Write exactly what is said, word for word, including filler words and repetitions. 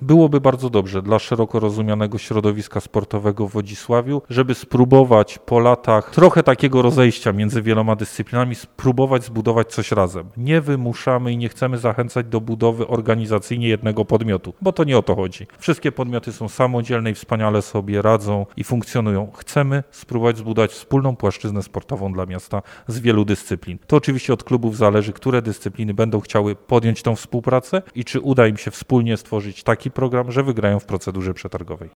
byłoby bardzo dobrze dla szeroko rozumianego środowiska sportowego w Wodzisławiu, żeby spróbować po latach trochę takiego rozejścia między wieloma dyscyplinami, spróbować zbudować coś razem. Nie wymuszamy i nie chcemy zachęcać do budowy organizacyjnie jednego podmiotu, bo to nie o to chodzi. Wszystkie podmioty są samodzielne i wspaniale sobie radzą i funkcjonują. Chcemy spróbować zbudować wspólną płaszczyznę sportową dla miasta z wielu dyscyplin. To oczywiście od klubów zależy, które dyscypliny będą chciały podjąć tą współpracę i czy uda im się wspólnie stworzyć taki program, że wygrają w procedurze przetargowej.